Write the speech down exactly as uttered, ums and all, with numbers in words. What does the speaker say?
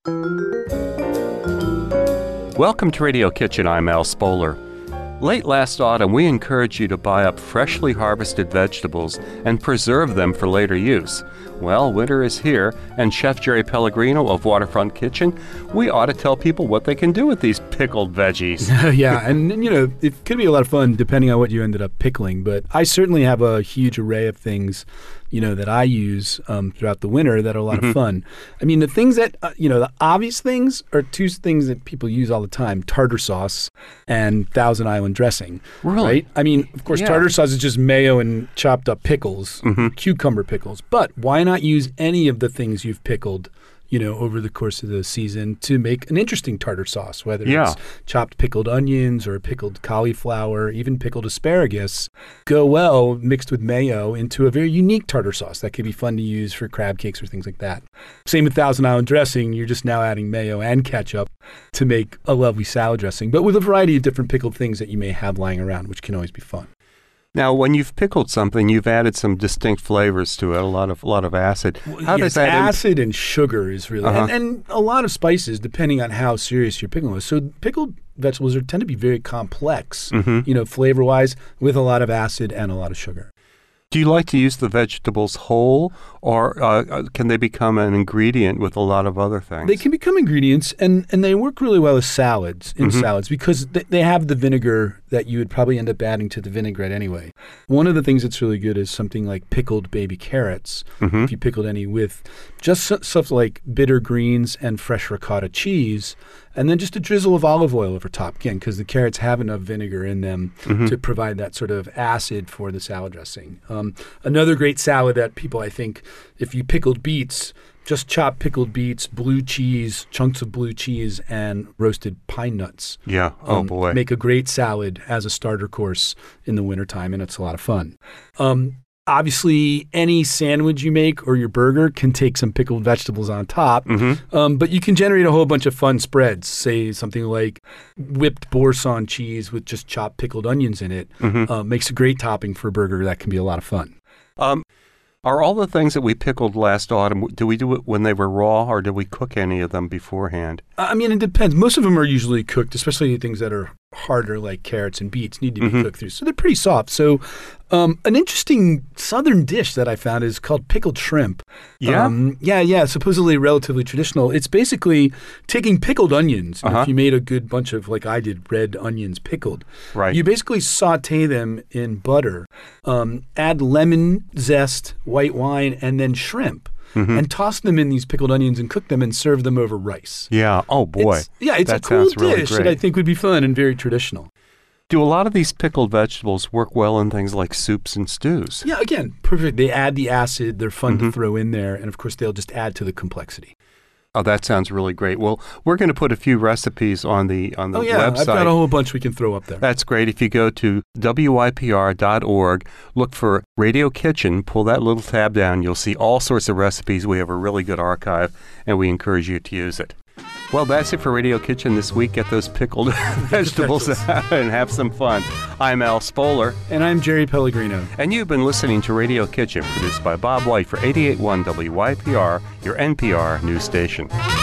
Welcome to Radio Kitchen. I'm Al Spoler. Late last autumn, we encouraged you to buy up freshly harvested vegetables and preserve them for later use. Well, winter is here, and Chef Jerry Pellegrino of Waterfront Kitchen, we ought to tell people what they can do with these pickled veggies. Yeah, and you know, it could be a lot of fun depending on what you ended up pickling, but I certainly have a huge array of things, you know, that I use um, throughout the winter that are a lot mm-hmm. of fun. I mean, the things that, uh, you know, the obvious things are two things that people use all the time, tartar sauce and Thousand Island dressing. Really? Right? I mean, of course, yeah. tartar sauce is just mayo and chopped up pickles, mm-hmm. cucumber pickles, but why not use any of the things you've pickled, you know, over the course of the season to make an interesting tartar sauce, whether yeah. it's chopped pickled onions or pickled cauliflower, even pickled asparagus, go well mixed with mayo into a very unique tartar sauce that could be fun to use for crab cakes or things like that. Same with Thousand Island dressing. You're just now adding mayo and ketchup to make a lovely salad dressing, but with a variety of different pickled things that you may have lying around, which can always be fun. Now, when you've pickled something, you've added some distinct flavors to it, a lot of a lot of acid. How yes, does that acid in- and sugar is really, uh-huh. and, and a lot of spices, depending on how serious your pickling is. So pickled vegetables are tend to be very complex, mm-hmm. you know, flavor-wise, with a lot of acid and a lot of sugar. Do you like to use the vegetables whole, or uh, can they become an ingredient with a lot of other things? They can become ingredients, and, and they work really well as salads, in mm-hmm. salads, because th- they have the vinegar that you would probably end up adding to the vinaigrette anyway. One of the things that's really good is something like pickled baby carrots, mm-hmm. if you pickled any with just stuff like bitter greens and fresh ricotta cheese, and then just a drizzle of olive oil over top, again, because the carrots have enough vinegar in them mm-hmm. to provide that sort of acid for the salad dressing. Um, another great salad that people, I think, if you pickled beets, just chop pickled beets, blue cheese, chunks of blue cheese, and roasted pine nuts. Yeah. Oh, um, boy. Make a great salad as a starter course in the wintertime, and it's a lot of fun. Um, Obviously, any sandwich you make or your burger can take some pickled vegetables on top, mm-hmm. um, but you can generate a whole bunch of fun spreads, say something like whipped boursin cheese with just chopped pickled onions in it. Mm-hmm. Uh, makes a great topping for a burger. That can be a lot of fun. Um, are all the things that we pickled last autumn, do we do it when they were raw, or did we cook any of them beforehand? I mean, it depends. Most of them are usually cooked, especially things that are harder like carrots and beets need to be mm-hmm. cooked through. So they're pretty soft. So um, an interesting southern dish that I found is called pickled shrimp. Yeah? Um, yeah, yeah. Supposedly relatively traditional. It's basically taking pickled onions. Uh-huh. If you made a good bunch of, like I did, red onions pickled. Right. You basically saute them in butter, um, add lemon zest, white wine, and then shrimp. Mm-hmm. And toss them in these pickled onions and cook them and serve them over rice. Yeah. Oh, boy. It's, yeah, it's that a cool really dish great. that I think would be fun and very traditional. Do a lot of these pickled vegetables work well in things like soups and stews? Yeah, again, perfect. They add the acid. They're fun mm-hmm. to throw in there. And, of course, they'll just add to the complexity. Oh, that sounds really great. Well, we're going to put a few recipes on the on the oh, yeah, website. I've got a whole bunch we can throw up there. That's great. If you go to W Y P R dot org, look for Radio Kitchen, pull that little tab down, you'll see all sorts of recipes. We have a really good archive, and we encourage you to use it. Well, that's it for Radio Kitchen this week. Get those pickled vegetables out and have some fun. I'm Al Spoler. And I'm Jerry Pellegrino. And you've been listening to Radio Kitchen, produced by Bob White for eighty-eight point one W Y P R, your N P R news station.